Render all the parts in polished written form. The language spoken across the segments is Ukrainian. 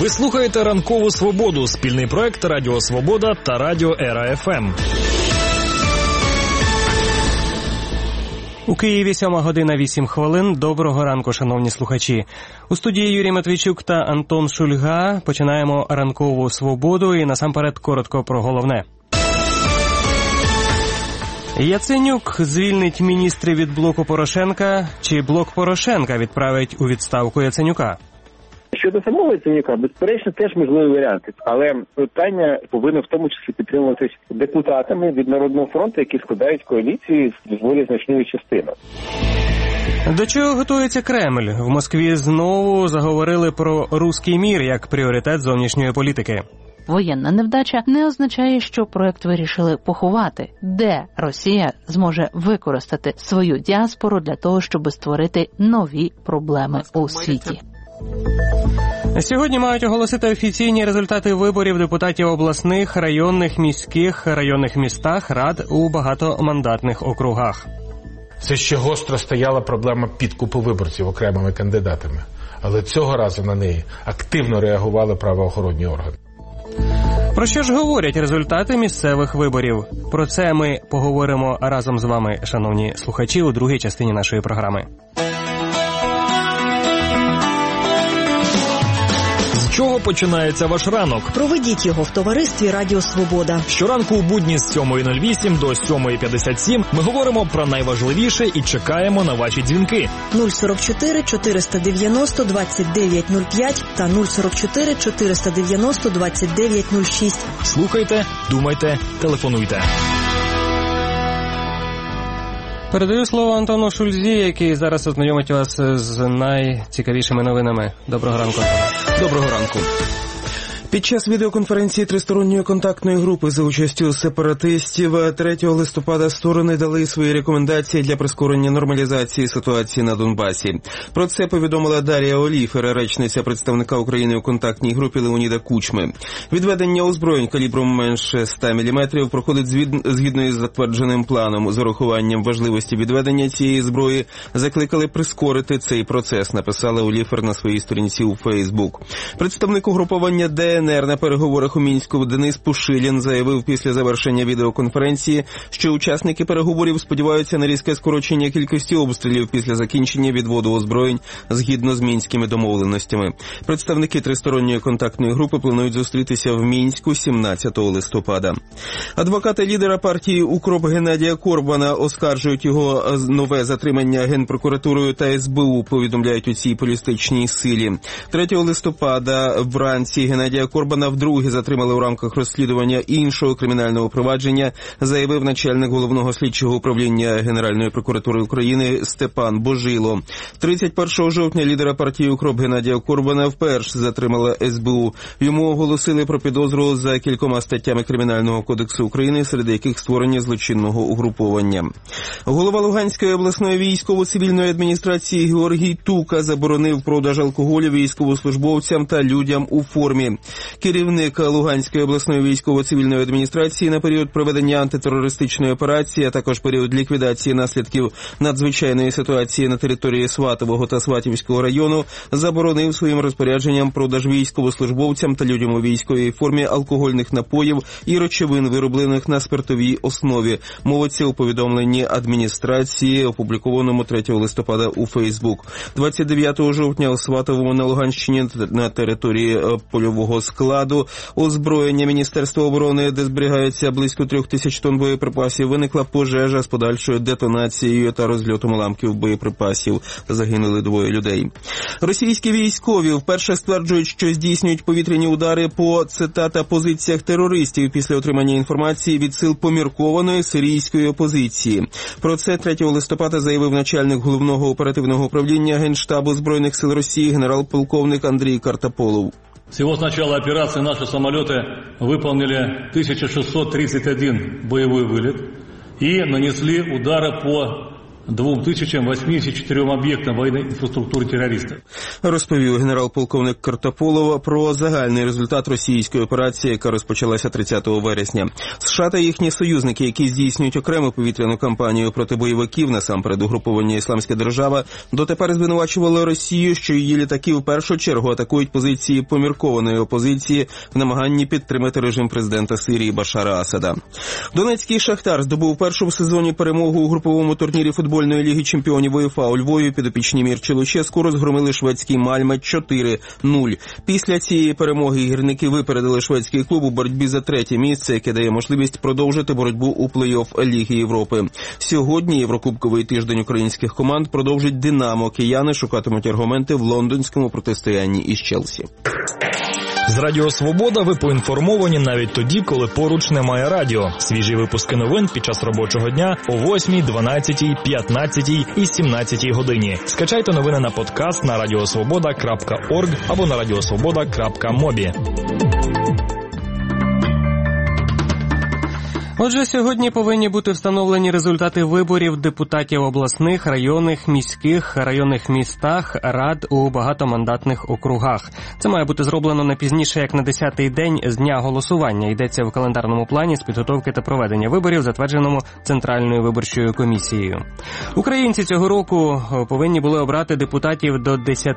Ви слухаєте «Ранкову Свободу» – спільний проект Радіо Свобода та Радіо Ера ФМ. У Києві 7:08. Доброго ранку, шановні слухачі. У студії Юрій Матвійчук та Антон Шульга. Починаємо «Ранкову Свободу» і насамперед коротко про головне. Яценюк звільнить міністрів від блоку Порошенка, чи блок Порошенка відправить у відставку Яценюка? Щодо самого Яценюка, безперечно, теж можливі варіанти. Але питання повинно в тому числі підтримуватись депутатами від Народного фронту, які складають коаліції з доволі значною частиною. До чого готується Кремль? В Москві знову заговорили про руський мір як пріоритет зовнішньої політики. Воєнна невдача не означає, що проект вирішили поховати, де Росія зможе використати свою діаспору для того, щоб створити нові проблеми у світі. Сьогодні мають оголосити офіційні результати виборів депутатів обласних, районних містах, рад у багатомандатних округах. Це ще гостро стояла проблема підкупу виборців окремими кандидатами. Але цього разу на неї активно реагували правоохоронні органи. Про що ж говорять результати місцевих виборів? Про це ми поговоримо разом з вами, шановні слухачі, у другій частині нашої програми. З чого починається ваш ранок? Проведіть його в товаристві Радіо Свобода. Щоранку у будні з 7:08 до 7:57 ми говоримо про найважливіше і чекаємо на ваші дзвінки. 044 490 2905 та 044 490 2906. Слухайте, думайте, телефонуйте. Передаю слово Антону Шульзі, який зараз ознайомить вас з найцікавішими новинами. Доброго ранку. Доброго ранку. Під час відеоконференції тристоронньої контактної групи за участю сепаратистів 3 листопада сторони дали свої рекомендації для прискорення нормалізації ситуації на Донбасі. Про це повідомила Дар'я Оліфер, речниця представника України у контактній групі Леоніда Кучми. Відведення озброєнь калібром менше 100 мм проходить згідно із затвердженим планом. З урахуванням важливості відведення цієї зброї закликали прискорити цей процес, написала Оліфер на своїй сторінці у Фейсбук. Представник угруповання ДНР на переговорах у Мінську Денис Пушилін заявив після завершення відеоконференції, що учасники переговорів сподіваються на різке скорочення кількості обстрілів після закінчення відводу озброєнь згідно з мінськими домовленостями. Представники тристоронньої контактної групи планують зустрітися в Мінську 17 листопада. Адвокати лідера партії «Укроп» Геннадія Корбана оскаржують його нове затримання Генпрокуратурою та СБУ, повідомляють у цій політичній силі. 3 листопада вранці Геннадія Корбана вдруге затримали у рамках розслідування іншого кримінального провадження, заявив начальник головного слідчого управління Генеральної прокуратури України Степан Божило. 31 жовтня лідера партії «Укроп» Геннадія Корбана вперше затримала СБУ. Йому оголосили про підозру за кількома статтями Кримінального кодексу України, серед яких створення злочинного угруповання. Голова Луганської обласної військово-цивільної адміністрації Георгій Тука заборонив продаж алкоголю військовослужбовцям та людям у формі. Керівник Луганської обласної військово-цивільної адміністрації на період проведення антитерористичної операції, а також період ліквідації наслідків надзвичайної ситуації на території Сватового та Сватівського району заборонив своїм розпорядженням продаж військовослужбовцям та людям у військовій формі алкогольних напоїв і речовин, вироблених на спиртовій основі. Мовиться у повідомленні адміністрації, опублікованому 3 листопада у Фейсбук. 29 жовтня у Сватовому на Луганщині на території польового складу озброєння Міністерства оборони, де зберігається близько 3000 тонн боєприпасів, виникла пожежа з подальшою детонацією та розльотом уламків боєприпасів. Загинули 2 людей. Російські військові вперше стверджують, що здійснюють повітряні удари по, цитата, позиціях терористів після отримання інформації від сил поміркованої сирійської опозиції. Про це 3 листопада заявив начальник головного оперативного управління Генштабу Збройних сил Росії генерал-полковник Андрій Картополов. Всего с начала операции наши самолеты выполнили 1631 боевой вылет и нанесли удары по 2084 объектам военной инфраструктуры террористов. Розповів генерал-полковник Картополов про загальний результат російської операції, яка розпочалася 30 вересня. США та їхні союзники, які здійснюють окрему повітряну кампанію проти бойовиків, насамперед угруповання «Ісламська держава», дотепер звинувачували Росію, що її літаки в першу чергу атакують позиції поміркованої опозиції в намаганні підтримати режим президента Сирії Башара Асада. Донецький «Шахтар» здобув першу в сезоні перемогу у груповому турнірі футбольної ліги чемпіонів УЄФА у Львові. Підопічні Мірчі Луческу розгромили шведський Мальме 4-0. Після цієї перемоги гірники випередили шведський клуб у боротьбі за третє місце, яке дає можливість продовжити боротьбу у плей-офф Ліги Європи. Сьогодні єврокубковий тиждень українських команд продовжить «Динамо». Кияни шукатимуть аргументи в лондонському протистоянні із Челсі. З Радіо Свобода ви поінформовані навіть тоді, коли поруч немає радіо. Свіжі випуски новин під час робочого дня о 8, 12, 15 і 17 годині. Скачайте новини на подкаст на radiosvoboda.org або на radiosvoboda.mobi. Отже, сьогодні повинні бути встановлені результати виборів депутатів обласних, районних містах, рад у багатомандатних округах. Це має бути зроблено не пізніше, як на 10-й день з дня голосування. Йдеться в календарному плані з підготовки та проведення виборів, затвердженому Центральною виборчою комісією. Українці цього року повинні були обрати депутатів до 10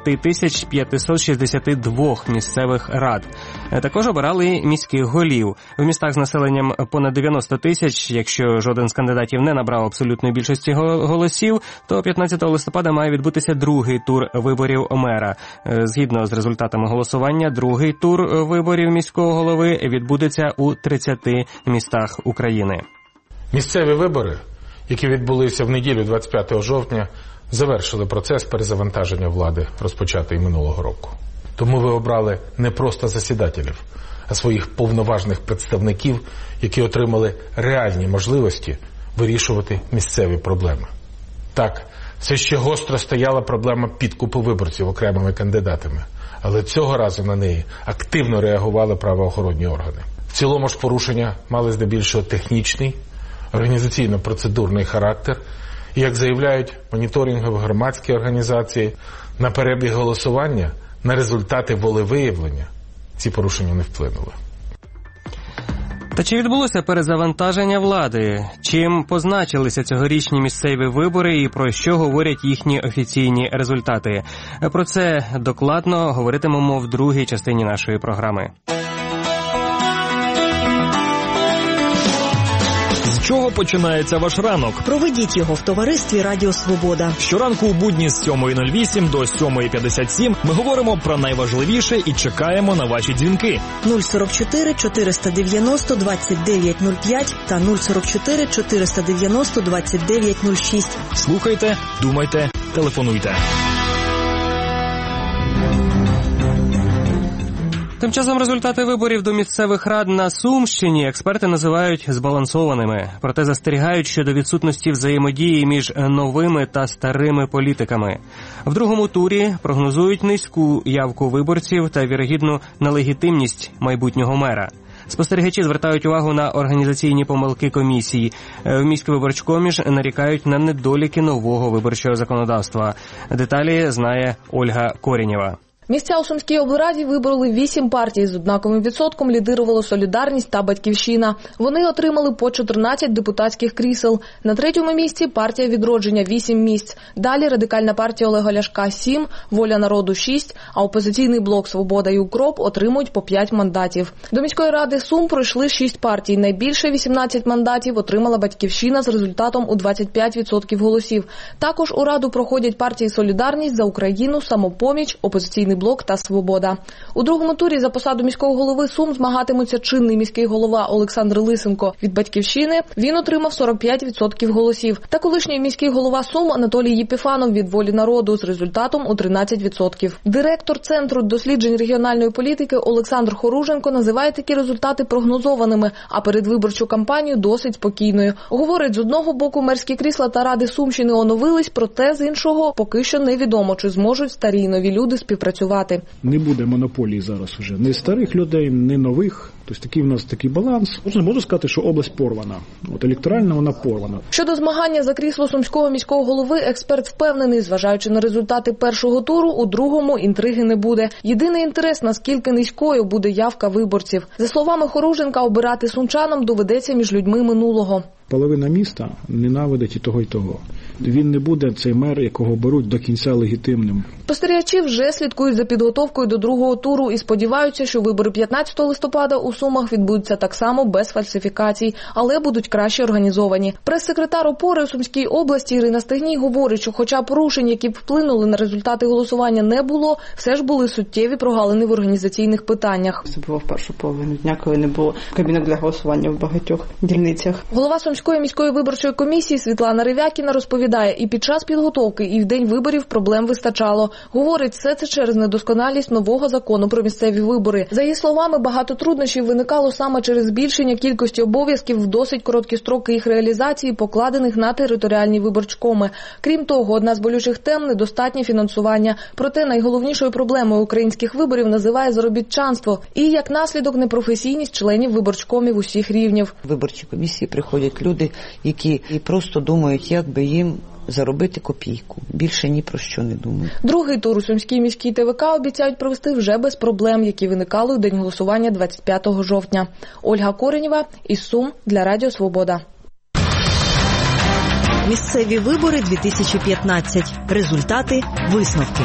562 місцевих рад. Також обирали міських голів. В містах з населенням понад 90 тисяч, якщо жоден з кандидатів не набрав абсолютної більшості голосів, то 15 листопада має відбутися другий тур виборів мера. Згідно з результатами голосування, другий тур виборів міського голови відбудеться у 30 містах України. Місцеві вибори, які відбулися в неділю 25 жовтня, завершили процес перезавантаження влади, розпочатий минулого року. Тому ви обрали не просто засідателів, а своїх повноважних представників, які отримали реальні можливості вирішувати місцеві проблеми. Так, все ще гостро стояла проблема підкупу виборців окремими кандидатами, але цього разу на неї активно реагували правоохоронні органи. В цілому ж порушення мали здебільшого технічний, організаційно-процедурний характер, і, як заявляють моніторингові громадські організації, на перебіг голосування, на результати волевиявлення ці порушення не вплинули. Та чи відбулося перезавантаження влади? Чим позначилися цьогорічні місцеві вибори і про що говорять їхні офіційні результати? Про це докладно говоритимемо в другій частині нашої програми. З чого починається ваш ранок? Проведіть його в товаристві Радіо Свобода. Щоранку у будні з 7:08 до 7:57 ми говоримо про найважливіше і чекаємо на ваші дзвінки. 044 490 2905 та 044 490 2906. Слухайте, думайте, телефонуйте. Тим часом результати виборів до місцевих рад на Сумщині експерти називають збалансованими. Проте застерігають щодо відсутності взаємодії між новими та старими політиками. В другому турі прогнозують низьку явку виборців та вірогідну нелегітимність майбутнього мера. Спостерігачі звертають увагу на організаційні помилки комісій. В міськвиборчкомі ж нарікають на недоліки нового виборчого законодавства. Деталі знає Ольга Корінєва. Місця у Сумській облраді вибороли 8 партій. З однаковим відсотком лідирували «Солідарність» та «Батьківщина». Вони отримали по 14 депутатських крісел. На третьому місці партія «Відродження» – 8 місць. Далі Радикальна партія Олега Ляшка – 7, «Воля народу» – 6, а опозиційний блок «Свобода» і «Укроп» отримують по 5 мандатів. До міської ради Сум пройшли 6 партій. Найбільше 18 мандатів отримала «Батьківщина» з результатом у 25% голосів. Також у раду проходять партії «Солідарність», «За Україну», «Самопоміч», опозиційний блок та «Свобода». У другому турі за посаду міського голови Сум змагатимуться чинний міський голова Олександр Лисенко від «Батьківщини». Він отримав 45% голосів. Та колишній міський голова Сум Анатолій Єпіфанов від «Волі народу» з результатом у 13%. Директор Центру досліджень регіональної політики Олександр Хоруженко називає такі результати прогнозованими, а передвиборчу кампанію досить спокійною. Говорить, з одного боку мерські крісла та ради Сумщини оновились, проте з іншого поки що невідомо, чи зможуть старі й нові люди співпрацювати. працювати. Не буде монополії зараз уже ні старих людей, ні нових. Тобто такий в нас такий баланс. Можу сказати, що область порвана. От електорально вона порвана. Щодо змагання за крісло сумського міського голови, експерт впевнений, зважаючи на результати першого туру, у другому інтриги не буде. Єдиний інтерес, наскільки низькою буде явка виборців. За словами Хоруженка, обирати сумчанам доведеться між людьми минулого. Половина міста ненавидить і того, і того. Він не буде цей мер, якого беруть до кінця легітимним. Спостерігачі вже слідкують за підготовкою до другого туру і сподіваються, що вибори 15 листопада у Сумах відбудуться так само без фальсифікацій, але будуть краще організовані. Прес-секретар ОПОРи у Сумській області Ірина Стегній говорить, що хоча порушень, які б вплинули на результати голосування, не було, все ж були суттєві прогалини в організаційних питаннях. Це було в першу половину дня, коли не було кабінок для голосування в багатьох дільницях. Голова Сумської міської виборчої комісії Світлана Ревякіна розповідає, і під час підготовки, і в день виборів проблем вистачало. Говорить, все це через недосконалість нового закону про місцеві вибори. За її словами, багато труднощів виникало саме через збільшення кількості обов'язків в досить короткі строки їх реалізації, покладених на територіальні виборчкоми. Крім того, одна з болючих тем – недостатнє фінансування. Проте найголовнішою проблемою українських виборів називає заробітчанство і, як наслідок, непрофесійність членів виборчкомів усіх рівнів. В виборчі комісії приходять люди, які просто думають, як би їм заробити копійку. Більше ні про що не думають. Другий тур у Сумській міській ТВК обіцяють провести вже без проблем, які виникали у день голосування 25 жовтня. Ольга Коренєва із Сум для Радіо Свобода. Місцеві вибори 2015. Результати, висновки.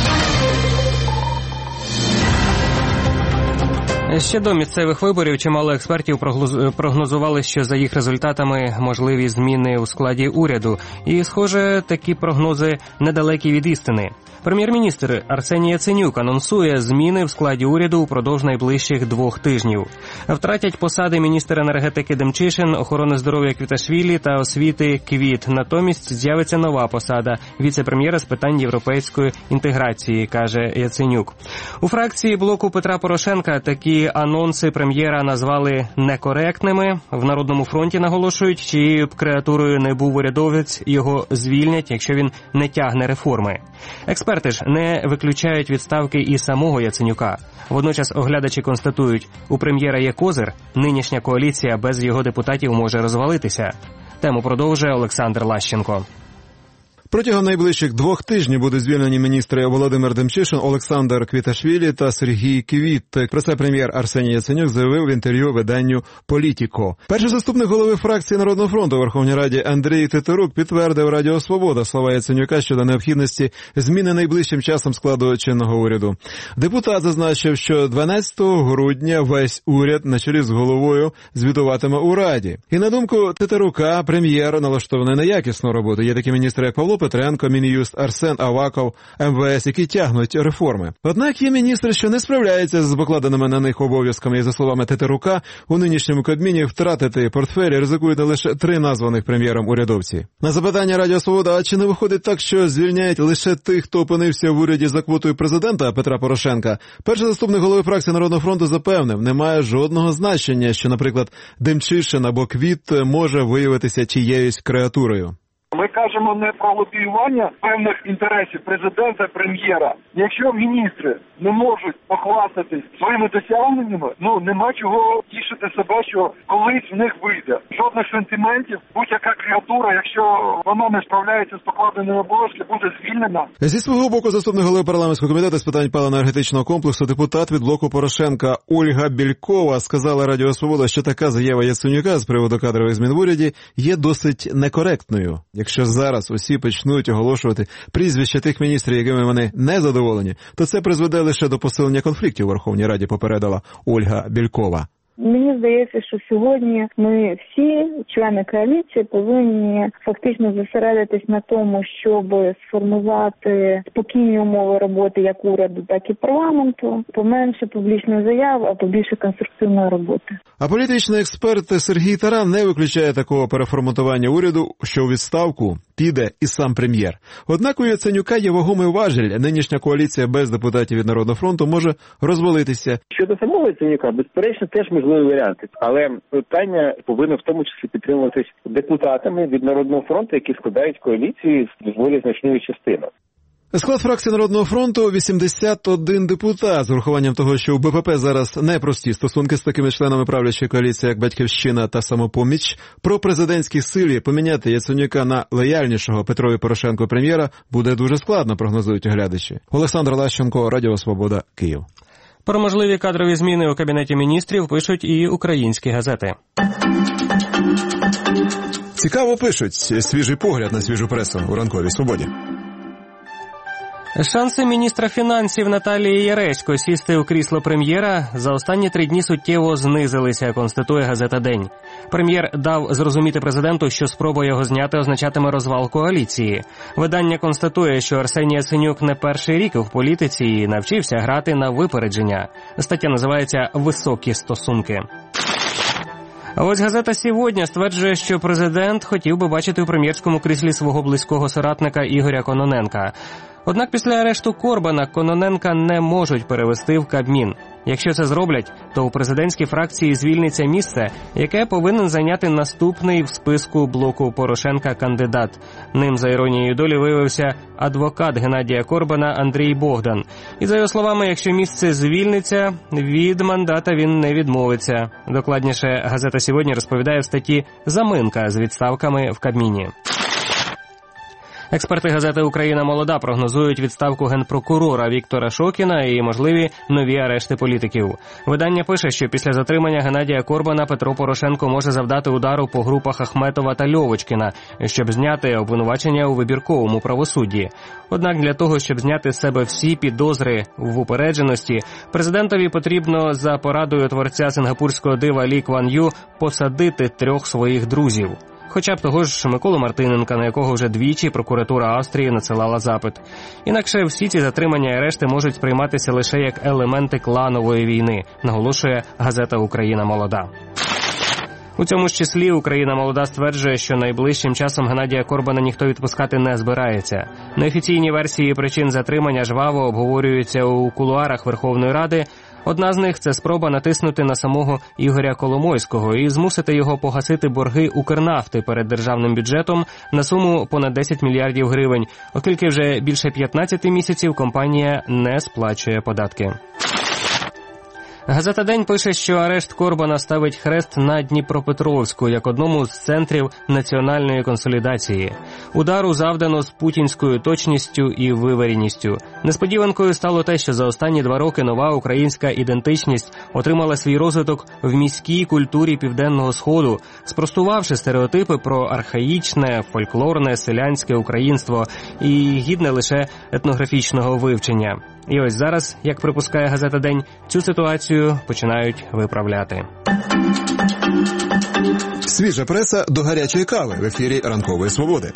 Ще до місцевих виборів чимало експертів прогнозували, що за їх результатами можливі зміни у складі уряду. І, схоже, такі прогнози недалекі від істини. Прем'єр-міністр Арсеній Яценюк анонсує зміни в складі уряду упродовж найближчих 2 тижнів. Втратять посади міністр енергетики Демчишин, охорони здоров'я Квіташвілі та освіти Квіт. Натомість з'явиться нова посада – віце-прем'єра з питань європейської інтеграції, каже Яценюк. У фракції блоку Петра Порошенка такі анонси прем'єра назвали некоректними. В Народному фронті наголошують, чиєю б креатурою не був урядовець, його звільнять, якщо він не тягне реформи. Експерти ж не виключають відставки і самого Яценюка. Водночас оглядачі констатують, у прем'єра є козир, нинішня коаліція без його депутатів може розвалитися. Тему продовжує Олександр Лащенко. Протягом найближчих 2 тижнів будуть звільнені міністри Володимир Демчишин, Олександр Квіташвілі та Сергій Квіт. Про це прем'єр Арсеній Яценюк заявив в інтерв'ю виданню «Політіко». Перший заступник голови фракції Народного фронту у Верховній Раді Андрій Тетерук підтвердив Радіо Свобода слова Яценюка щодо необхідності зміни найближчим часом складу чинного уряду. Депутат зазначив, що 12 грудня весь уряд на чолі з головою звітуватиме у Раді. І на думку Тетерука, прем'єр налаштований на якісну роботу. Є такі міністри, як Павло Петренко, Мін'юст, Арсен Аваков, МВС, які тягнуть реформи. Однак є міністри, що не справляються з покладеними на них обов'язками. І, за словами Тетерука, у нинішньому Кабміні втратити портфелі ризикують лише 3 названих прем'єром урядовці. На запитання Радіо Свобода, а чи не виходить так, що звільняють лише тих, хто опинився в уряді за квотою президента Петра Порошенка, перший заступник голови фракції Народного фронту запевнив, немає жодного значення, що, наприклад, Демчишин або Квіт може виявитися чиєюсь креатурою. Ми кажемо не про лобіювання певних інтересів президента, прем'єра. Якщо міністри не можуть похвастатись своїми досягненнями, нема чого тішити себе, що колись в них вийде. Жодних сентиментів, будь-яка креатура, якщо вона не справляється з покладеними обов'язками, буде звільнена. Зі свого боку, заступник голови парламентського комітету з питань паливно-енергетичного комплексу, депутат від блоку Порошенка Ольга Бєлькова сказала Радіо Свобода, що така заява Яценюка з приводу кадрових змін в уряді є досить некоректною. Якщо зараз усі почнуть оголошувати прізвища тих міністрів, якими вони не задоволені, то це призведе лише до посилення конфліктів у Верховній Раді, попередила Ольга Бєлькова. Мені здається, що сьогодні ми всі, члени коаліції, повинні фактично зосередитись на тому, щоб сформувати спокійні умови роботи як уряду, так і парламенту, поменше публічних заяв, а побільше конструктивної роботи. А політичний експерт Сергій Таран не виключає такого переформатування уряду, що у відставку піде і сам прем'єр. Однак у Яценюка є вагомий важіль. Нинішня коаліція без депутатів від Народного фронту може розвалитися. Щодо самого Яценюка, безперечно, теж можливі варіанти. Але питання повинно в тому числі підтримуватись депутатами від Народного фронту, які складають коаліції з доволі значною частиною. Склад фракції Народного фронту – 81 депутат. З урахуванням того, що у БПП зараз непрості стосунки з такими членами правлячої коаліції, як «Батьківщина» та «Самопоміч», про президентські сили поміняти Яценюка на лояльнішого Петрові Порошенку прем'єра буде дуже складно, прогнозують оглядачі. Олександр Лащенко, Радіо Свобода, Київ. Про можливі кадрові зміни у Кабінеті міністрів пишуть і українські газети. Цікаво пишуть. Свіжий погляд на свіжу пресу у ранковій «Свободі». Шанси міністра фінансів Наталії Яресько сісти у крісло прем'єра за останні 3 дні суттєво знизилися, констатує газета «День». Прем'єр дав зрозуміти президенту, що спроба його зняти означатиме розвал коаліції. Видання констатує, що Арсеній Яценюк не перший рік в політиці і навчився грати на випередження. Стаття називається «Високі стосунки». А ось газета «Сьогодні» стверджує, що президент хотів би бачити у прем'єрському кріслі свого близького соратника Ігоря Кононенка. Однак після арешту Корбана Кононенка не можуть перевести в Кабмін. Якщо це зроблять, то у президентській фракції звільниться місце, яке повинен зайняти наступний в списку блоку Порошенка кандидат. Ним, за іронією долі, виявився адвокат Геннадія Корбана Андрій Богдан. І за його словами, якщо місце звільниться, від мандата він не відмовиться. Докладніше, газета «Сьогодні» розповідає в статті «Заминка з відставками в Кабміні». Експерти газети «Україна молода» прогнозують відставку генпрокурора Віктора Шокіна і можливі нові арешти політиків. Видання пише, що після затримання Геннадія Корбана Петро Порошенко може завдати удару по групах Ахметова та Льовочкіна, щоб зняти обвинувачення у вибірковому правосудді. Однак для того, щоб зняти з себе всі підозри в упередженості, президентові потрібно за порадою творця сингапурського дива Лі Кван Ю посадити 3 своїх друзів. Хоча б того ж Миколу Мартиненка, на якого вже двічі прокуратура Австрії надсилала запит. Інакше всі ці затримання і арешти можуть сприйматися лише як елементи кланової війни, наголошує газета «Україна молода». У цьому ж числі «Україна молода» стверджує, що найближчим часом Геннадія Корбана ніхто відпускати не збирається. Неофіційні версії причин затримання жваво обговорюються у кулуарах Верховної Ради. Одна з них – це спроба натиснути на самого Ігоря Коломойського і змусити його погасити борги Укрнафти перед державним бюджетом на суму понад 10 мільярдів гривень, оскільки вже більше 15 місяців компанія не сплачує податки. Газета «День» пише, що арешт Корбана ставить хрест на Дніпропетровську як одному з центрів національної консолідації. Удару завдано з путінською точністю і вивереністю. Несподіванкою стало те, що за останні 2 роки нова українська ідентичність отримала свій розвиток в міській культурі Південного Сходу, спростувавши стереотипи про архаїчне, фольклорне, селянське українство і гідне лише етнографічного вивчення. І ось зараз, як припускає газета «День», цю ситуацію починають виправляти. Свіжа преса до гарячої кави в ефірі «Ранкової свободи».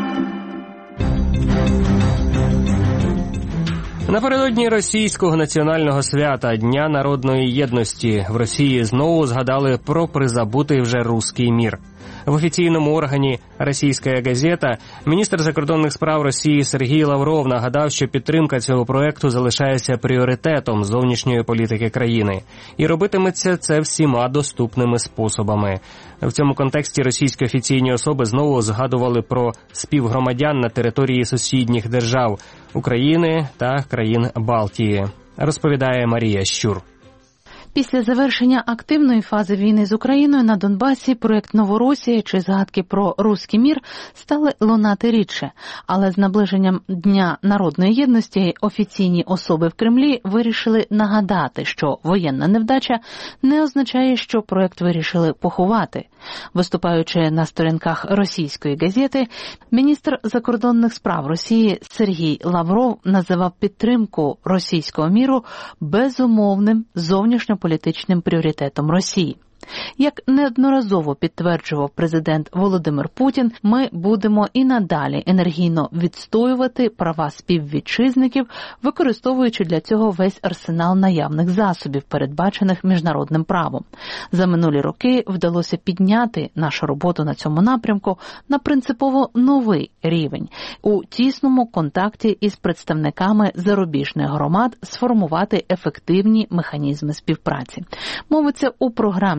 Напередодні російського національного свята Дня народної єдності в Росії знову згадали про призабутий вже руський мір. В офіційному органі «Російська газета» міністр закордонних справ Росії Сергій Лавров нагадав, що підтримка цього проекту залишається пріоритетом зовнішньої політики країни. І робитиметься це всіма доступними способами. В цьому контексті російські офіційні особи знову згадували про співгромадян на території сусідніх держав – України та країн Балтії. Розповідає Марія Щур. Після завершення активної фази війни з Україною на Донбасі проєкт «Новоросія» чи згадки про руський мір стали лунати рідше. Але з наближенням Дня народної єдності офіційні особи в Кремлі вирішили нагадати, що воєнна невдача не означає, що проєкт вирішили поховати. Виступаючи на сторінках «Російської газети», міністр закордонних справ Росії Сергій Лавров називав підтримку російського міру безумовним зовнішньополітичним пріоритетом Росії. Як неодноразово підтверджував президент Володимир Путін, ми будемо і надалі енергійно відстоювати права співвітчизників, використовуючи для цього весь арсенал наявних засобів, передбачених міжнародним правом. За минулі роки вдалося підняти нашу роботу на цьому напрямку на принципово новий рівень. У тісному контакті із представниками зарубіжних громад сформувати ефективні механізми співпраці. Мовиться у програмі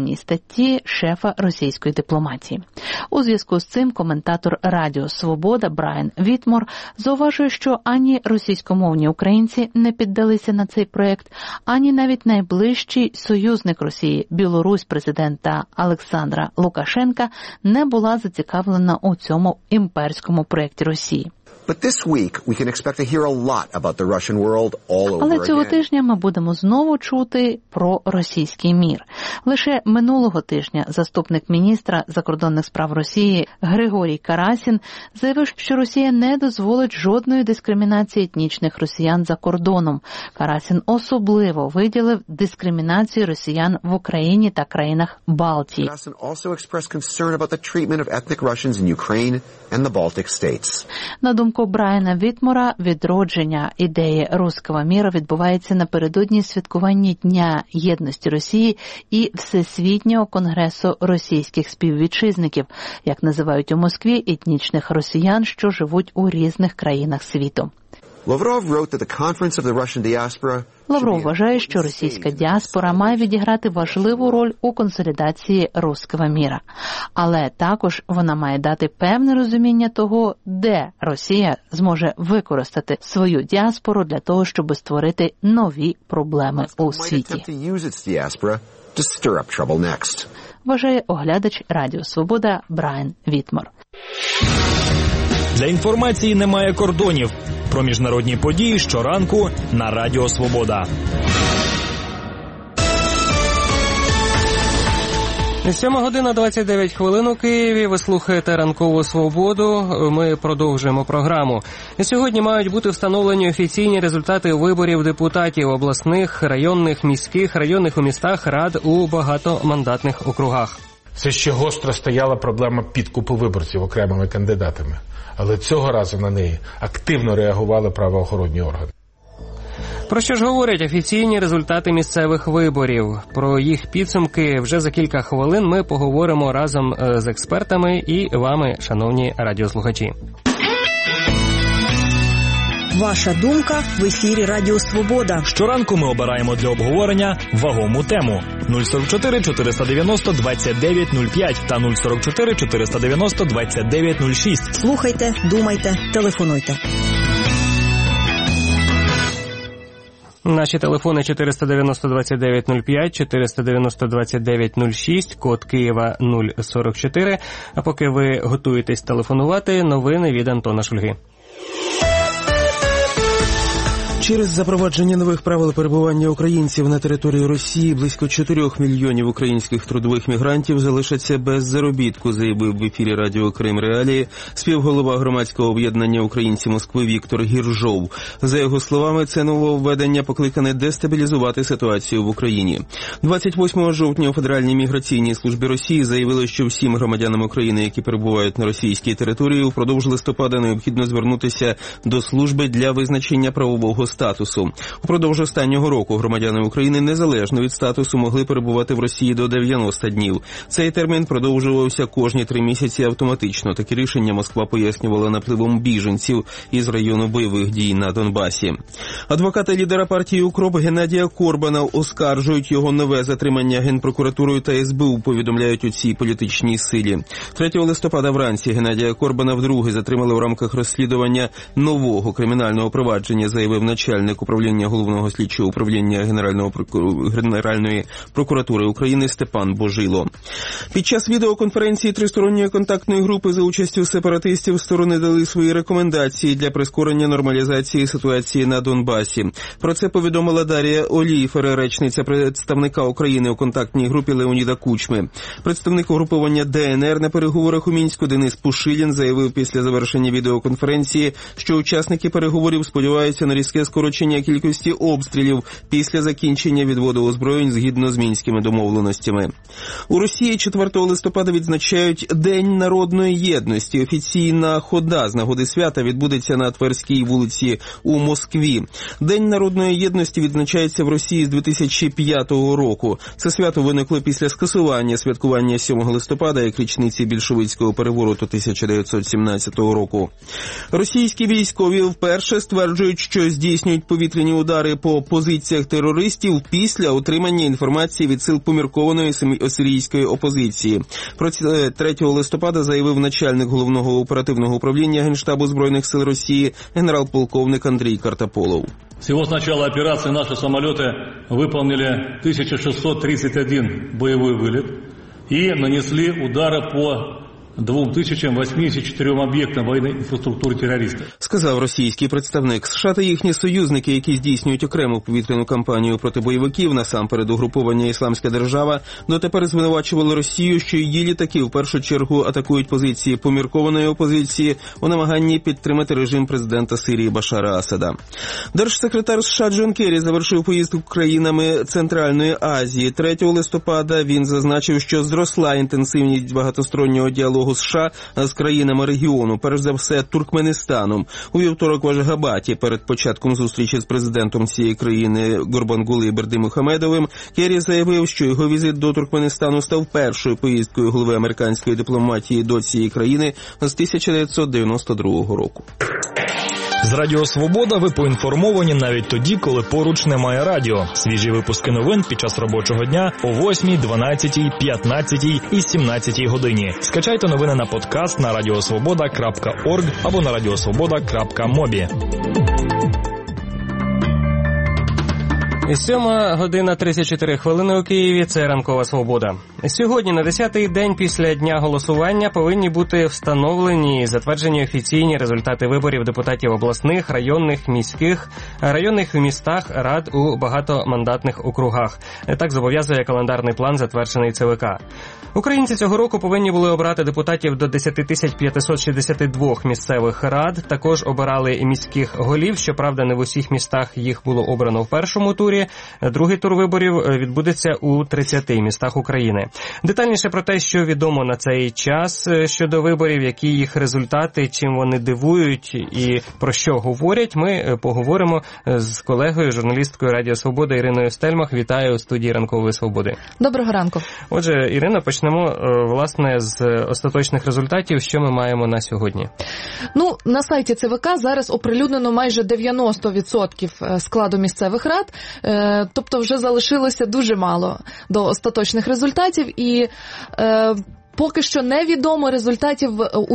останній статті шефа російської дипломатії. У зв'язку з цим коментатор Радіо Свобода Брайан Вітмор зауважує, що ані російськомовні українці не піддалися на цей проєкт, ані навіть найближчий союзник Росії, Білорусь президента Олександра Лукашенка, не була зацікавлена у цьому імперському проєкті Росії. Але цього тижня ми будемо знову чути про російський мір. Лише минулого тижня заступник міністра закордонних справ Росії Григорій Карасін заявив, що Росія не дозволить жодної дискримінації етнічних росіян за кордоном. Карасін особливо виділив дискримінацію росіян в Україні та країнах Балтії. На думку Брайана Вітмора, відродження ідеї руського міра відбувається напередодні святкування Дня єдності Росії і Всесвітнього конгресу російських співвітчизників, як називають у Москві етнічних росіян, що живуть у різних країнах світу. Лавров вважає, що російська діаспора має відіграти важливу роль у консолідації руського міра. Але також вона має дати певне розуміння того, де Росія зможе використати свою діаспору для того, щоб створити нові проблеми у світі. Вважає оглядач Радіо Свобода Брайан Вітмор. Для інформації немає кордонів. Про міжнародні події щоранку на Радіо Свобода. 7:29 у Києві. Ви слухаєте «Ранкову свободу». Ми продовжуємо програму. Сьогодні мають бути встановлені офіційні результати виборів депутатів обласних, районних, міських, районних у містах, рад у багатомандатних округах. Це ще гостро стояла проблема підкупу виборців окремими кандидатами. Але цього разу на неї активно реагували правоохоронні органи. Про що ж говорять офіційні результати місцевих виборів? Про їх підсумки вже за кілька хвилин ми поговоримо разом з експертами і вами, шановні радіослухачі. Ваша думка в ефірі Радіо Свобода. Щоранку ми обираємо для обговорення вагому тему. 044 490 2905 та 044 490 2906. Слухайте, думайте, телефонуйте. Наші телефони 490 2905, 490 2906, код Києва 044. А поки ви готуєтесь телефонувати, новини від Антона Шульги. Через запровадження нових правил перебування українців на території Росії близько 4 мільйонів українських трудових мігрантів залишаться без заробітку, заявив в ефірі Радіо Крим Реалії співголова громадського об'єднання «Українці Москви» Віктор Гіржов. За його словами, це нововведення покликане дестабілізувати ситуацію в Україні. 28 жовтня у Федеральній міграційній службі Росії заявили, що всім громадянам України, які перебувають на російській території, впродовж листопада необхідно звернутися до служби для визначення правового статусу. Упродовж останнього року громадяни України незалежно від статусу могли перебувати в Росії до 90 днів. Цей термін продовжувався кожні 3 місяці автоматично. Такі рішення Москва пояснювала напливом біженців із району бойових дій на Донбасі. Адвокати лідера партії «Укроп» Геннадія Корбана оскаржують його нове затримання Генпрокуратурою та СБУ, повідомляють у цій політичній силі. 3 листопада вранці Геннадія Корбана вдруге затримали в рамках розслідування нового кримінального провадження, заявив начальник управління Головного слідчого управління Генеральної прокуратури України Степан Божило. Під час відеоконференції тристоронньої контактної групи за участю сепаратистів сторони дали свої рекомендації для прискорення нормалізації ситуації на Донбасі. Про це повідомила Дар'я Олійфер, речниця представника України у контактній групі Леоніда Кучми. Представник угруповання ДНР на переговорах у Мінську Денис Пушилін заявив після завершення відеоконференції, що учасники переговорів сподіваються на різке скорочення кількості обстрілів після закінчення відводу озброєнь згідно з мінськими домовленостями. У Росії 4 листопада відзначають День народної єдності. Офіційна хода з нагоди свята відбудеться на Тверській вулиці у Москві. День народної єдності відзначається в Росії з 2005 року. Це свято виникло після скасування святкування 7 листопада як річниці більшовицького перевороту 1917 року. Російські військові вперше стверджують, що здійснюють здійснюють повітряні удари по позиціях терористів після отримання інформації від сил поміркованої сирійської опозиції. Про це 3 листопада заявив начальник Головного оперативного управління Генштабу Збройних сил Росії генерал-полковник Андрій Картополов. Всего с начала операции наши самолеты выполнили 1631 боевой вылет и нанесли удары по 2084 об'єктам воєнної інфраструктури терористів. Сказав російський представник. США та їхні союзники, які здійснюють окрему повітряну кампанію проти бойовиків, насамперед угруповання «Ісламська держава», дотепер звинувачували Росію, що її літаки в першу чергу атакують позиції поміркованої опозиції у намаганні підтримати режим президента Сирії Башара Асада. Держсекретар США Джон Керрі завершив поїздку країнами Центральної Азії. 3 листопада він зазначив, що зросла інтенсивність багатостороннього діалогу США з країнами регіону, перш за все Туркменистаном. У вівторок в Ашгабаді перед початком зустрічі з президентом цієї країни Гурбангулі Бердимухамедовим Керрі заявив, що його візит до Туркменистану став першою поїздкою голови американської дипломатії до цієї країни з 1992 року. З Радіо Свобода ви поінформовані навіть тоді, коли поруч немає радіо. Свіжі випуски новин під час робочого дня о 8, 12, 15 і 17 годині. Скачайте новини на подкаст на radiosvoboda.org або на radiosvoboda.mobi. 7:34 у Києві. Це ранкова свобода. Сьогодні, на 10-й день після дня голосування, повинні бути встановлені і затверджені офіційні результати виборів депутатів обласних, районних в містах, рад у багатомандатних округах. Так зобов'язує календарний план, затверджений ЦВК. Українці цього року повинні були обрати депутатів до 10 562 місцевих рад. Також обирали і міських голів. Щоправда, не в усіх містах їх було обрано в першому турі. Другий тур виборів відбудеться у 30 містах України. Детальніше про те, що відомо на цей час щодо виборів, які їх результати, чим вони дивують і про що говорять, ми поговоримо з колегою, журналісткою Радіо Свобода Іриною Стельмах. Вітаю у студії Ранкової Свободи. Доброго ранку. Отже, Ірина, почнемо, власне, з остаточних результатів. Що ми маємо на сьогодні? На сайті ЦВК зараз оприлюднено майже 90% складу місцевих рад, тобто вже залишилося дуже мало до остаточних результатів, і поки що невідомо результатів у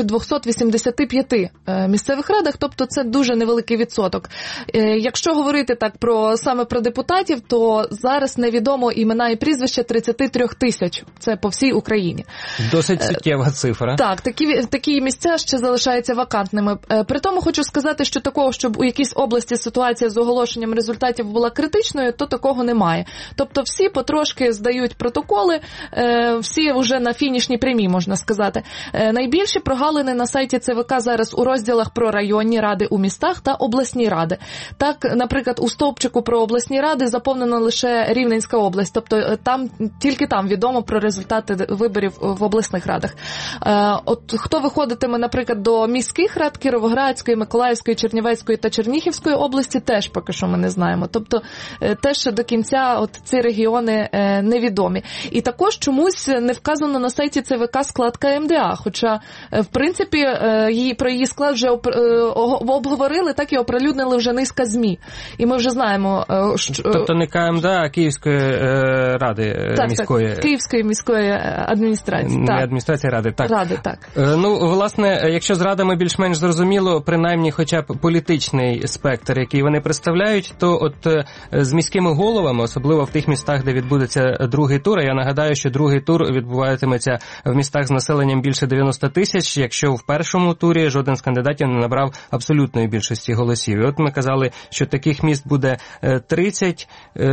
1285 місцевих радах, тобто це дуже невеликий відсоток. Якщо говорити так саме про депутатів, то зараз невідомо імена і прізвища 33 тисяч. Це по всій Україні. Досить суттєва цифра. Так, такі місця ще залишаються вакантними. При тому хочу сказати, що такого, щоб у якійсь області ситуація з оголошенням результатів була критичною, то такого немає. Тобто всі потрошки здають протоколи, всі вже на фінішній прямій, можна сказати. Найбільші прогалини на сайті ЦВК зараз у розділах про районні ради у містах та обласні ради. Так, наприклад, у стовпчику про обласні ради заповнена лише Рівненська область, тобто тільки там відомо про результати виборів в обласних радах. От хто виходитиме, наприклад, до міських рад Кіровоградської, Миколаївської, Чернівецької та Чернігівської області, теж поки що ми не знаємо. Тобто теж до кінця ці регіони невідомі. І також чомусь не вказано на сайті ЦВК склад КМДА, хоча, в принципі, про її склад вже обговорили, так і оприлюднили вже низка ЗМІ. І ми вже знаємо, що... Тобто не КМДА, а Київської ради міської. Так, Київської міської адміністрації. Не так. адміністрації, ради, так. Ради, так. Власне, якщо з радами більш-менш зрозуміло, принаймні хоча б політичний спектр, який вони представляють, то от з міськими головами, особливо в тих містах, де відбудеться другий тур, я нагадаю, що другий тур відбуватиметься в містах з населенням більше 90 тисяч, якщо в першому турі жоден з кандидатів не набрав абсолютної більшості голосів. І от ми казали, що таких міст буде 30.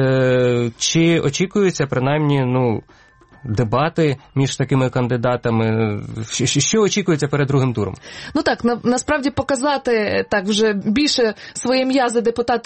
Чи очікується принаймні, дебати між такими кандидатами? Що очікується перед другим туром? Насправді показати так вже більше своє м'язи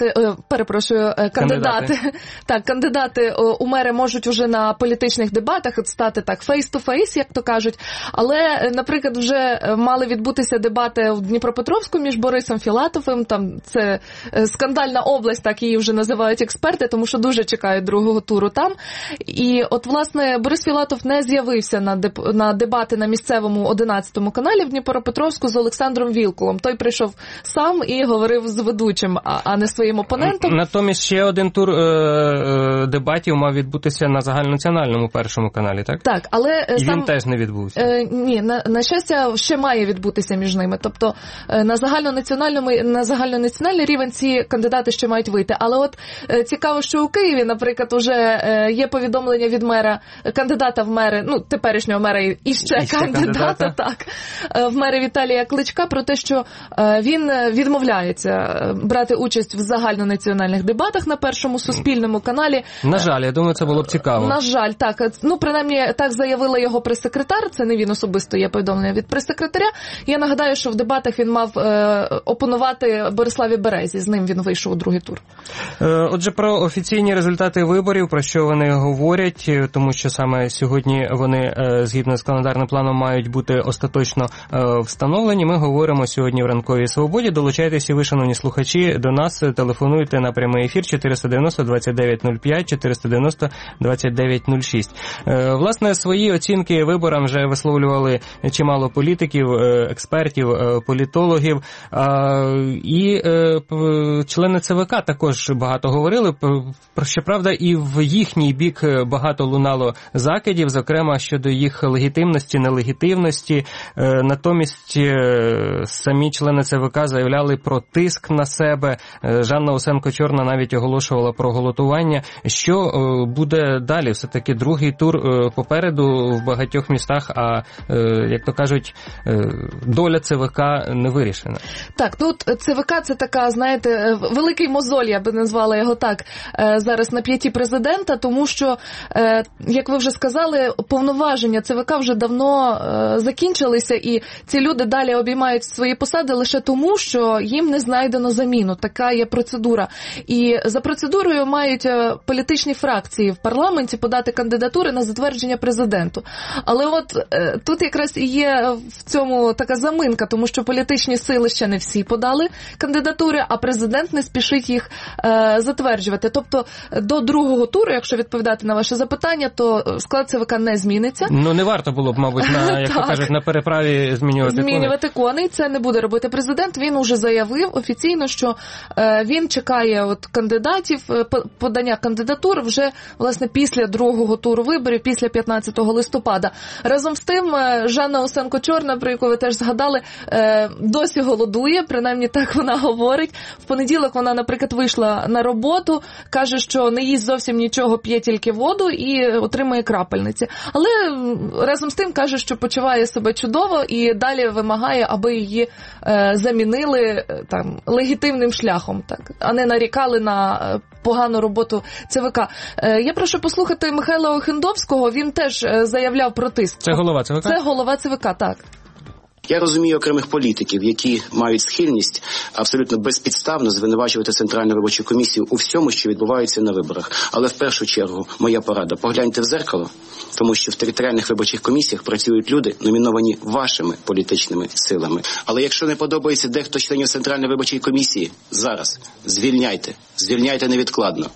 кандидати. Так, кандидати у мери можуть уже на політичних дебатах стати так face-to-face, як то кажуть. Але, наприклад, вже мали відбутися дебати в Дніпропетровську між Борисом Філатовим. Там це скандальна область, так її вже називають експерти, тому що дуже чекають другого туру там. І от, власне, Борис Філатов не з'явився на дебати на місцевому 11-му каналі в Дніпропетровську з Олександром Вілкулом. Той прийшов сам і говорив з ведучим, а не своїм опонентом. Натомість ще один тур дебатів мав відбутися на загальнонаціональному першому каналі, так? Так, але і він теж не відбувся. Ні, на щастя, ще має відбутися між ними. Тобто на загальнонаціональний рівень ці кандидати ще мають вийти. Але от цікаво, що у Києві, наприклад, уже є повідомлення від мера, кандидата в мери, ну, теперішнього мера і ще кандидата, так, в мери Віталія Кличка, про те, що він відмовляється брати участь в загальнонаціональних дебатах на першому суспільному каналі. На жаль, я думаю, це було б цікаво. На жаль, так. Ну, принаймні, так заявила його прес-секретар, це не він особисто, є повідомлення від прес-секретаря. Я нагадаю, що в дебатах він мав опонувати Бориславі Березі, з ним він вийшов у другий тур. Отже, про офіційні результати виборів, про що вони говорять, тому що саме сьогодні вони, згідно з календарним планом, мають бути остаточно встановлені. Ми говоримо сьогодні в Ранковій Свободі. Долучайтеся, ви, шановні слухачі, до нас, телефонуйте на прямий ефір 490-2905, 490-2906. Власне, свої оцінки виборам вже висловлювали чимало політиків, експертів, політологів, і члени ЦВК також багато говорили. Щоправда, і в їхній бік багато лунало закидів, зокрема щодо їх легітимності, нелегітимності. Натомість самі члени ЦВК заявляли про тиск на себе. Жанна Усенко-Чорна навіть оголошувала про голосування. Що буде далі? Все-таки другий тур попереду в багатьох містах, а, як то кажуть, доля ЦВК не вирішена. Так, ну ЦВК це така, знаєте, великий мозоль, я би назвала його так, зараз на п'яті президента, тому що, як ви вже сказали, повноваження ЦВК вже давно закінчилися, і ці люди далі обіймають свої посади лише тому, що їм не знайдено заміну. Така є процедура. І за процедурою мають політичні фракції в парламенті подати кандидатури на затвердження президенту. Але от тут якраз і є в цьому така заминка, тому що політичні сили ще не всі подали кандидатури, а президент не спішить їх затверджувати. Тобто до другого туру, якщо відповідати на ваше запитання, то склад ЦВК не зміниться. Ну не варто було б, мабуть, як то кажуть, на переправі змінювати коней. Це не буде робити президент. Він уже заявив офіційно, що він чекає от кандидатів, подання кандидатур вже, власне, після другого туру виборів, після 15 листопада. Разом з тим, Жанна Усенко-Чорна, про яку ви теж згадали, досі голодує, принаймні так вона говорить. В понеділок вона, наприклад, вийшла на роботу, каже, що не їсть зовсім нічого, п'є тільки воду і отримує крапельниці. Але разом з тим каже, що почуває себе чудово і далі вимагає, аби її замінили там легітимним шляхом, так, а не нарікали на погану роботу ЦВК. Я прошу послухати Михайла Охендовського, він теж заявляв про тиск. Це голова ЦВК? Це голова ЦВК, так. Я розумію окремих політиків, які мають схильність абсолютно безпідставно звинувачувати Центральну виборчу комісію у всьому, що відбувається на виборах. Але в першу чергу моя порада – погляньте в дзеркало, тому що в територіальних виборчих комісіях працюють люди, номіновані вашими політичними силами. Але якщо не подобається дехто членів Центральної виборчої комісії, зараз звільняйте невідкладно.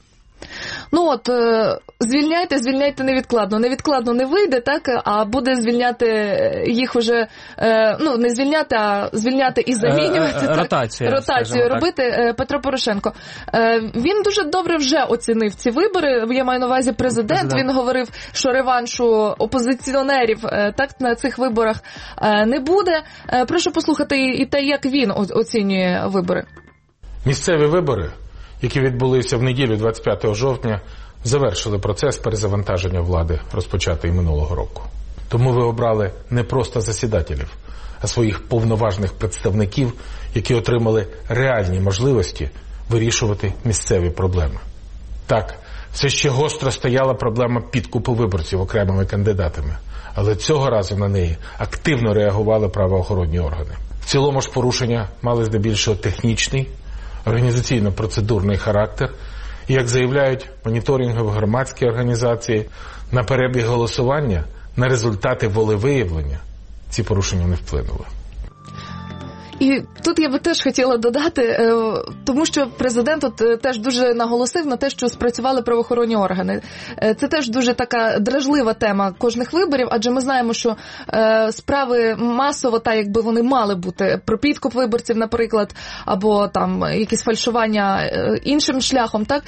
Ну от, звільняйте невідкладно. Невідкладно не вийде, так, а буде звільняти їх уже, ну, не звільняти, а звільняти і замінювати. Ротацію робити Петро Порошенко. Він дуже добре вже оцінив ці вибори, я маю на увазі президент. Він говорив, що реваншу опозиціонерів так на цих виборах не буде. Прошу послухати і те, як він оцінює вибори. Місцеві вибори, які відбулися в неділю 25 жовтня, завершили процес перезавантаження влади, розпочатий минулого року. Тому ви обрали не просто засідателів, а своїх повноважних представників, які отримали реальні можливості вирішувати місцеві проблеми. Так, все ще гостро стояла проблема підкупу виборців окремими кандидатами, але цього разу на неї активно реагували правоохоронні органи. В цілому ж порушення мали здебільшого технічний, організаційно-процедурний характер, і, як заявляють моніторингові громадські організації, на перебіг голосування, на результати волевиявлення ці порушення не вплинули. І тут я би теж хотіла додати, тому що президент теж дуже наголосив на те, що спрацювали правоохоронні органи. Це теж дуже така дражлива тема кожних виборів, адже ми знаємо, що справи масово, так якби вони мали бути, про підкуп виборців, наприклад, або там якісь фальшування іншим шляхом, так,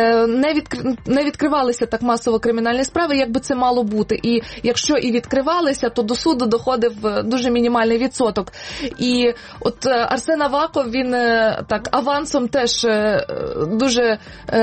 не відкривалися так масово кримінальні справи, як би це мало бути. І якщо і відкривалися, то до суду доходив дуже мінімальний відсоток. І от Арсен Аваков, він так авансом теж дуже,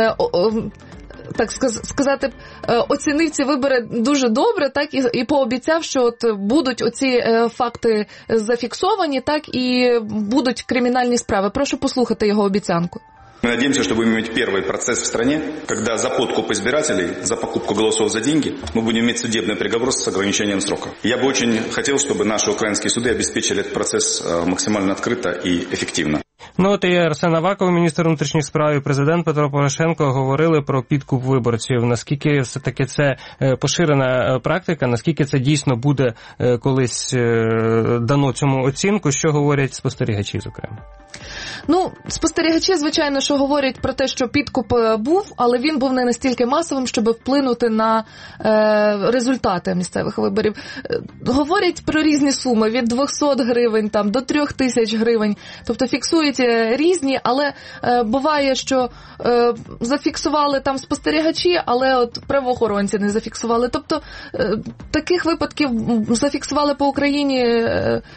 так сказати, оцінив ці вибори дуже добре, так, і пообіцяв, що от будуть оці факти зафіксовані, так, і будуть кримінальні справи. Прошу послухати його обіцянку. Мы надеемся, что будем иметь первый процесс в стране, когда за подкуп избирателей, за покупку голосов за деньги, мы будем иметь судебный приговор с ограничением срока. Я бы очень хотел, чтобы наши украинские суды обеспечили этот процесс максимально открыто и эффективно. Ну от і Арсен Аваков, міністр внутрішніх справ, і президент Петро Порошенко говорили про підкуп виборців. Наскільки все-таки це поширена практика, наскільки це дійсно буде колись дано цьому оцінку, що говорять спостерігачі, зокрема? Ну, спостерігачі, звичайно, що говорять про те, що підкуп був, але він був не настільки масовим, щоб вплинути на результати місцевих виборів. Говорять про різні суми, від 200 гривень там, до 3000 гривень. Тобто фіксують різні, але буває, що зафіксували там спостерігачі, але от правоохоронці не зафіксували. Тобто таких випадків зафіксували по Україні,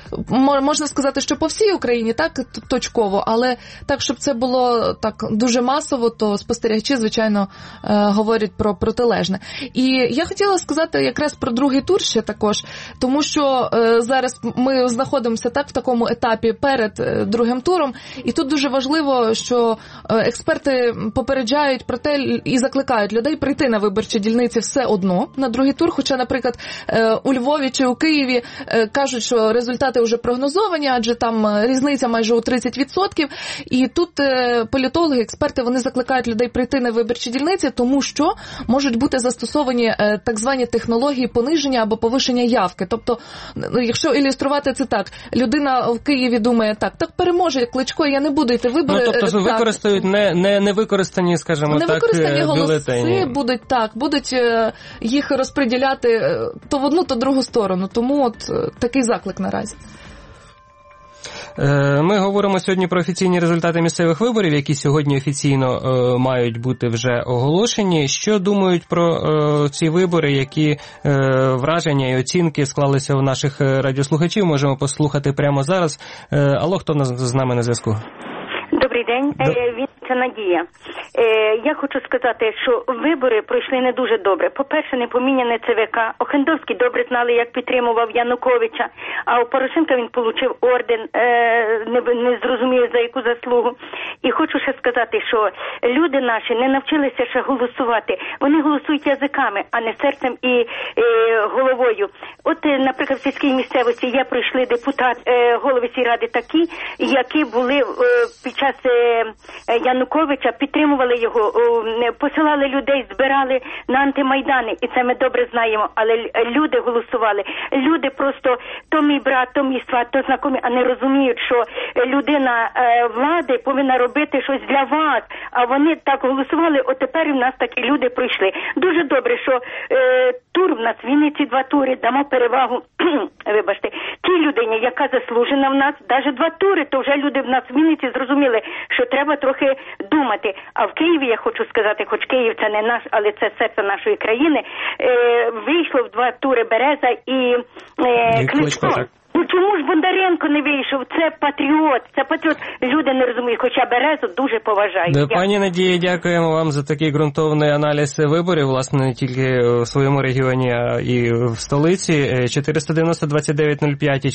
можна сказати, що по всій Україні, так, точково, але так, щоб це було так дуже масово, то спостерігачі, звичайно, говорять про протилежне. І я хотіла сказати якраз про другий тур ще також, тому що зараз ми знаходимося так в такому етапі перед другим туром, і тут дуже важливо, що експерти попереджають про те і закликають людей прийти на виборчі дільниці все одно на другий тур, хоча, наприклад, у Львові чи у Києві кажуть, що результати вже прогнозовані, адже там різниця майже у 30%, і тут політологи, експерти, вони закликають людей прийти на виборчі дільниці, тому що можуть бути застосовані так звані технології пониження або повишення явки. Тобто, якщо ілюструвати це так, людина в Києві думає, так переможе Кличко, я не буду йти вибори. Ну, тобто використають не використані, скажімо так, невикористані голоси будуть їх розподіляти то в одну, то в другу сторону. Тому от такий заклик наразі. Ми говоримо сьогодні про офіційні результати місцевих виборів, які сьогодні офіційно мають бути вже оголошені. Що думають про ці вибори, які враження і оцінки склалися у наших радіослухачів? Можемо послухати прямо зараз. Алло, хто з нами на зв'язку? Добрий день, це Надія. Я хочу сказати, що вибори пройшли не дуже добре. По-перше, не поміняне ЦВК. Охендовський добре знали, як підтримував Януковича, а у Порошенка він отримав орден, не зрозумів за яку заслугу. І хочу ще сказати, що люди наші не навчилися ще голосувати. Вони голосують язиками, а не серцем і головою. От, наприклад, в сільській місцевості є пройшли депутат, голови сільради такі, які були під час Януковича, підтримували його, посилали людей, збирали на антимайдани, і це ми добре знаємо, але люди голосували. Люди просто, то мій брат, то мій сват, то знайомі, а не розуміють, що людина влади повинна робити щось для вас, а вони так голосували, от тепер у нас такі люди пройшли. Дуже добре, що тур в нас, Вінниці 2 тури, дамо перевагу, вибачте, тій людині, яка заслужена в нас, навіть 2 тури, то вже люди в нас в Вінниці зрозуміли, що треба трохи думати. А в Києві, я хочу сказати, хоч Київ це не наш, але це серце нашої країни, вийшло в 2 тури Береза і Кличко. Ну чому ж Бондаренко не вийшов? Це патріот. Люди не розуміють, хоча Березу дуже поважають. Пані Надія, дякуємо вам за такий ґрунтовний аналіз виборів, власне, не тільки в своєму регіоні, а і в столиці. 490-2905 і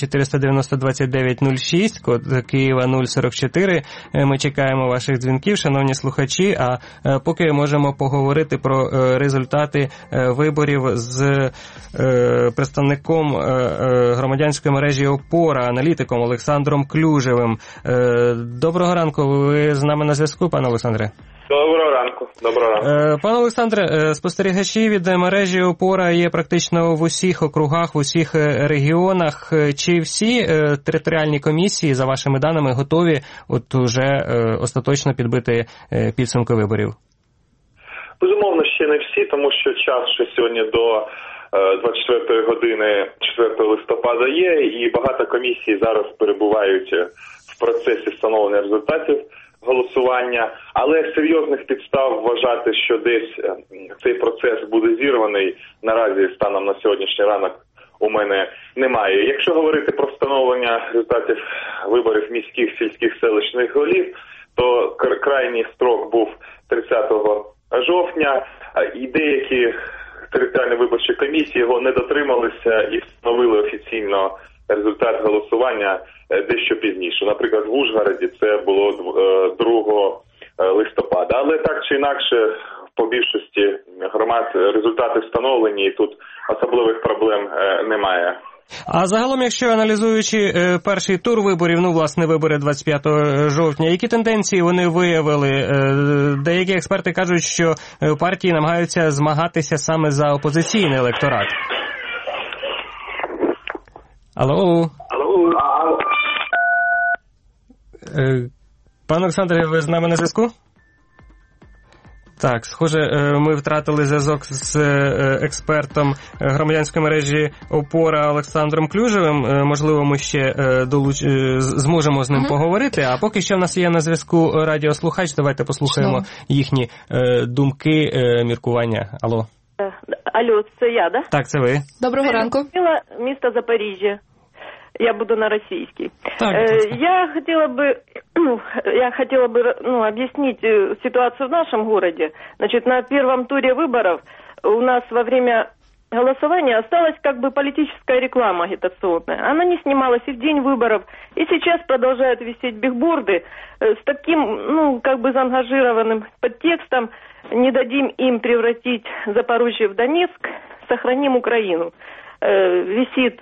490-2906, код Києва 044. Ми чекаємо ваших дзвінків, шановні слухачі, а поки можемо поговорити про результати виборів з представником громадянської мережі «Опора», аналітиком Олександром Клюжевим. Доброго ранку, ви з нами на зв'язку, пане Олександре? Доброго ранку. Пане Олександре, спостерігачі від мережі «Опора» є практично в усіх округах, в усіх регіонах. Чи всі територіальні комісії, за вашими даними, готові от уже остаточно підбити підсумки виборів? Безумовно, ще не всі, тому що час ще сьогодні до 24 години 4 листопада є, і багато комісій зараз перебувають в процесі встановлення результатів голосування, але серйозних підстав вважати, що десь цей процес буде зірваний, наразі станом на сьогоднішній ранок у мене немає. Якщо говорити про встановлення результатів виборів міських, сільських, селищних голів, то крайній строк був 30 жовтня, і деякі територіальні виборчі комісії його не дотрималися і встановили офіційно результат голосування дещо пізніше. Наприклад, в Ужгороді це було 2 листопада. Але так чи інакше, по більшості громад результати встановлені, і тут особливих проблем немає. А загалом, якщо аналізуючи перший тур виборів, власне, вибори 25 жовтня, які тенденції вони виявили? Деякі експерти кажуть, що партії намагаються змагатися саме за опозиційний електорат. Алло. Пане Олександре, ви з нами на зв'язку? Так, схоже, ми втратили зв'язок з експертом громадянської мережі «Опора» Олександром Клюжевим. Можливо, ми ще зможемо з ним поговорити. А поки що в нас є на зв'язку радіослухач. Давайте послухаємо їхні думки, міркування. Алло. Алло, це я, да? Так, це ви. Доброго ранку. Місто Запоріжжя. Я буду на российский. Я хотела бы объяснить ситуацию в нашем городе. Значит, на первом туре выборов у нас во время голосования осталась как бы политическая реклама агитационная. Она не снималась и в день выборов, и сейчас продолжают висеть бигборды с таким, заангажированным подтекстом: «Не дадим им превратить Запорожье в Донецк, сохраним Украину». Висит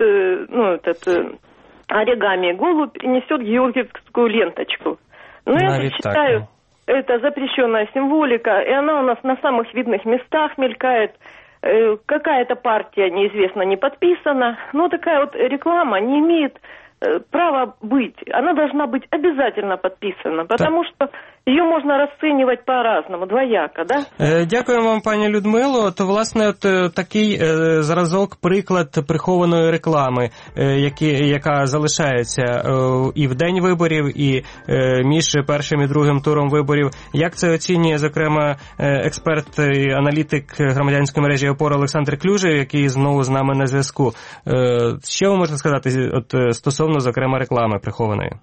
оригами голубь и несет георгиевскую ленточку. Но я считаю, это запрещенная символика, и она у нас на самых видных местах мелькает. Какая-то партия, неизвестно, не подписана, но такая вот реклама не имеет права быть. Она должна быть обязательно подписана, потому что її можна розцінювати по-разному, двояко, да? Дякуємо вам, пані Людмило. То, власне, такий зразок, приклад прихованої реклами, яка залишається і в день виборів, і між першим і другим туром виборів. Як це оцінює, зокрема, експерт і аналітик громадянської мережі «Опора» Олександр Клюжев, який знову з нами на зв'язку? Що ви можете сказати стосовно, зокрема, реклами прихованої?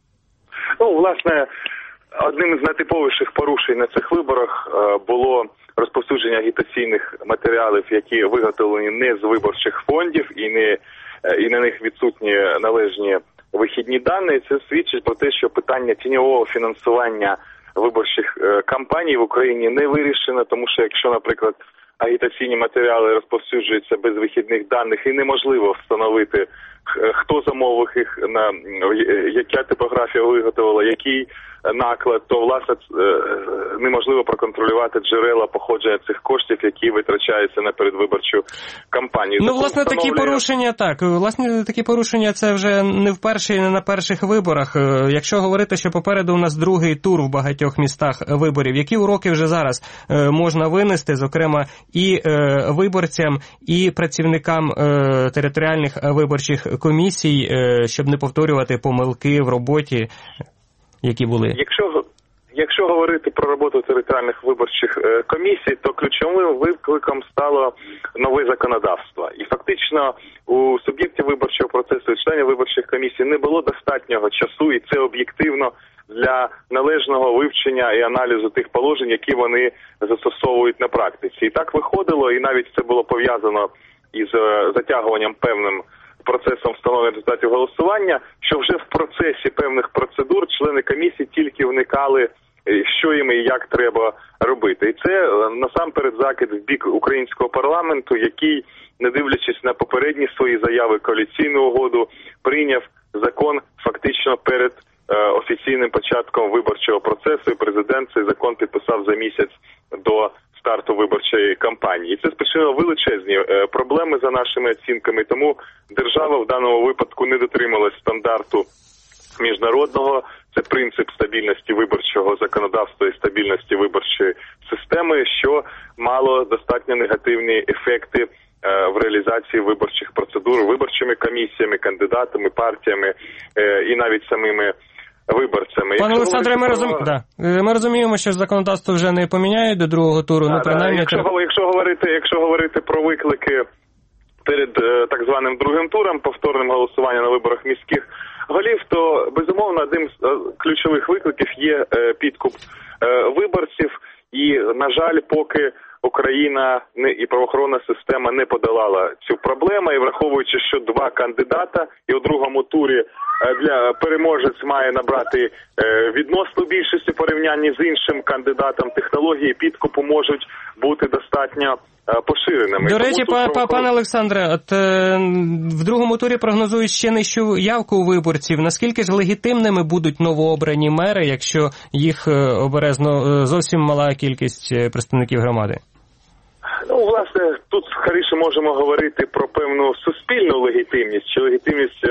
Власне, одним із найтиповіших порушень на цих виборах було розповсюдження агітаційних матеріалів, які виготовлені не з виборчих фондів і на них відсутні належні вихідні дані. Це свідчить про те, що питання тіньового фінансування виборчих кампаній в Україні не вирішено, тому що якщо, наприклад, агітаційні матеріали розповсюджуються без вихідних даних і неможливо встановити, хто замовив їх, яка типографія виготовила, який наклад, то, власне, неможливо проконтролювати джерела походження цих коштів, які витрачаються на передвиборчу кампанію. Власне, такі порушення це вже не вперше і не на перших виборах. Якщо говорити, що попереду у нас другий тур в багатьох містах виборів, які уроки вже зараз можна винести, зокрема, і виборцям, і працівникам територіальних виборчих комісій, щоб не повторювати помилки в роботі, які були? Якщо говорити про роботу територіальних виборчих комісій, то ключовим викликом стало нове законодавство. І фактично у суб'єктів виборчого процесу і членів виборчих комісій не було достатнього часу, і це об'єктивно, для належного вивчення і аналізу тих положень, які вони застосовують на практиці. І так виходило, і навіть це було пов'язано із затягуванням певним процесом встановлення результатів голосування, що вже в процесі певних процедур члени комісії тільки вникали, що їм і як треба робити. І це насамперед закид в бік українського парламенту, який, не дивлячись на попередні свої заяви, коаліційну угоду, прийняв закон фактично перед офіційним початком виборчого процесу, і президент цей закон підписав за місяць до старту виборчої кампанії. І це спричинило величезні проблеми за нашими оцінками, тому держава в даному випадку не дотрималась стандарту міжнародного. Це принцип стабільності виборчого законодавства і стабільності виборчої системи, що мало достатньо негативні ефекти в реалізації виборчих процедур виборчими комісіями, кандидатами, партіями і навіть самими виборцями. Пане Олександре, ми розуміємо, що законодавство вже не поміняють до другого туру. Принаймні... Якщо говорити про виклики перед так званим другим туром, повторним голосуванням на виборах міських голів, то, безумовно, одним з ключових викликів є підкуп виборців. І, на жаль, поки Україна і правоохоронна система не подолала цю проблему, і враховуючи, що два кандидата, і у другому турі переможець має набрати відносну більшість у порівнянні з іншим кандидатом, технології підкупу можуть бути достатньо поширеними. До речі, пане Олександре, от в другому турі прогнозують ще нижчу явку у виборців. Наскільки ж легітимними будуть новообрані мери, якщо їх обере зовсім мала кількість представників громади? Власне, тут скоріше можемо говорити про певну суспільну легітимність чи легітимність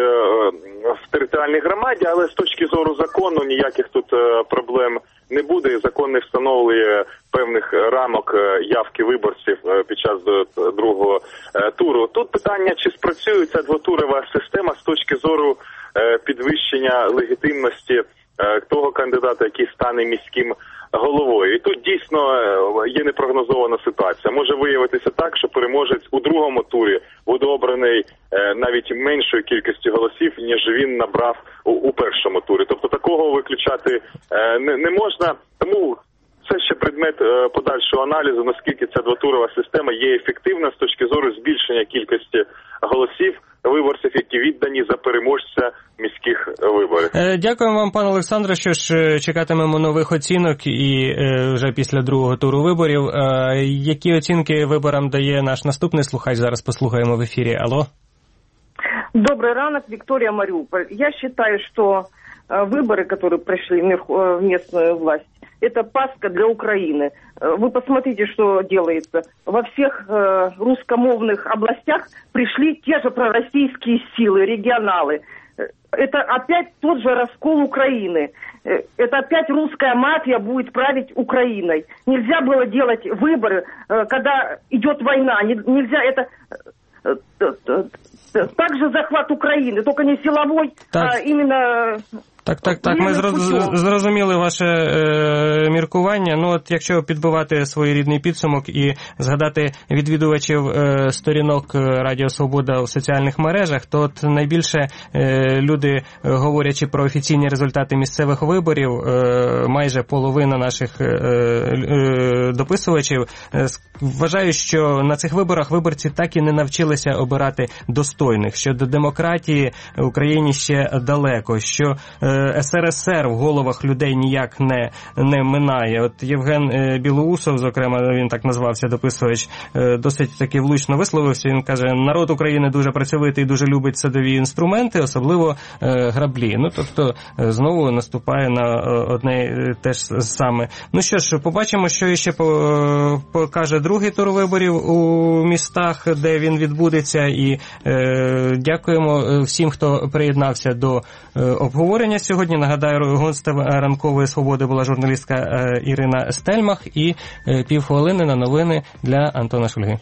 в територіальній громаді, але з точки зору закону ніяких тут проблем не буде. Закон не встановлює певних рамок явки виборців під час другого туру. Тут питання, чи спрацює ця двотурова система з точки зору підвищення легітимності того кандидата, який стане міським головою. І тут дійсно є непрогнозована ситуація. Може виявитися так, що переможець у другому турі буде обраний навіть меншою кількістю голосів, ніж він набрав у першому турі. Тобто такого виключати не можна. Тому це ще предмет подальшого аналізу, наскільки ця двотурова система є ефективна з точки зору збільшення кількості голосів виборців, які віддані за переможця міських виборів. Дякуємо вам, пане Олександре, що ж чекатимемо нових оцінок і вже після другого туру виборів. Які оцінки виборам дає наш наступний слухач? Зараз послухаємо в ефірі. Алло. Добрый ранок, Виктория, Мариуполь. Я считаю, что выборы, которые прошли в местную власть, это Пасха для Украины. Вы посмотрите, что делается. Во всех русскомовных областях пришли те же пророссийские силы, регионалы. Это опять тот же раскол Украины. Это опять русская мафия будет править Украиной. Нельзя было делать выборы, когда идет война. Нельзя это... Также захват Украины, только не силовой, а именно... Так, ми зрозуміли ваше міркування. Ну, от якщо підбивати своєрідний підсумок і згадати відвідувачів сторінок Радіо Свобода у соціальних мережах, то от найбільше люди, говорячи про офіційні результати місцевих виборів, майже половина наших дописувачів вважають, що на цих виборах виборці так і не навчилися обирати достойних, що до демократії в Україні ще далеко, що СРСР в головах людей ніяк не минає. От Євген Білоусов, зокрема, він так назвався, дописувач, досить таки влучно висловився. Він каже, народ України дуже працьовитий, дуже любить садові інструменти, особливо граблі. Ну, тобто, знову наступає на одне те ж саме. Ну що ж, побачимо, що ще покаже другий тур виборів у містах, де він відбудеться. І дякуємо всім, хто приєднався до обговорення сьогодні. Нагадаю, гостем ранкової свободи була журналістка Ірина Стельмах, і півхвилини на новини для Антона Шульги.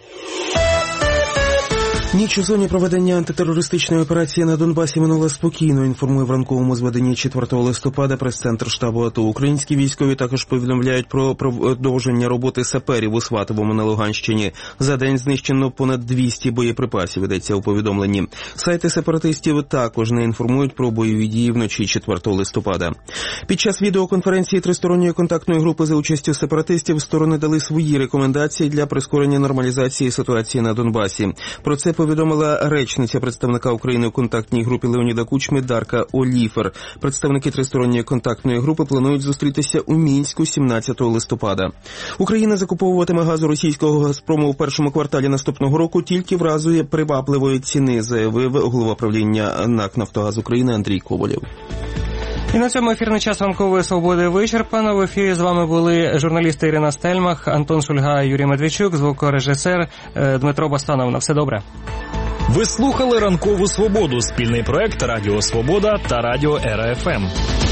Ніч у зоні проведення антитерористичної операції на Донбасі минула спокійно, інформує в ранковому зведенні 4 листопада прес-центр штабу АТО. Українські військові також повідомляють про продовження роботи саперів у Сватовому на Луганщині. За день знищено понад 200 боєприпасів, йдеться у повідомленні. Сайти сепаратистів також не інформують про бойові дії вночі 4 листопада. Під час відеоконференції тристоронньої контактної групи за участю сепаратистів сторони дали свої рекомендації для прискорення нормалізації ситуації на Донбасі. Про це повідомила речниця представника України у контактній групі Леоніда Кучми Дарка Оліфер. Представники тристоронньої контактної групи планують зустрітися у Мінську 17 листопада. Україна закуповуватиме газу російського «Газпрому» у першому кварталі наступного року тільки в разі привабливої ціни, заявив голова правління НАК «Нафтогаз України» Андрій Ковалєв. І на цьому ефірний час ранкової свободи вичерпано. В ефірі з вами були журналісти Ірина Стельмах, Антон Шульга, Юрій Медведчук, звукорежисер Дмитро Бастанов. На все добре. Ви слухали «Ранкову свободу» – спільний проект Радіо Свобода та Радіо РФМ.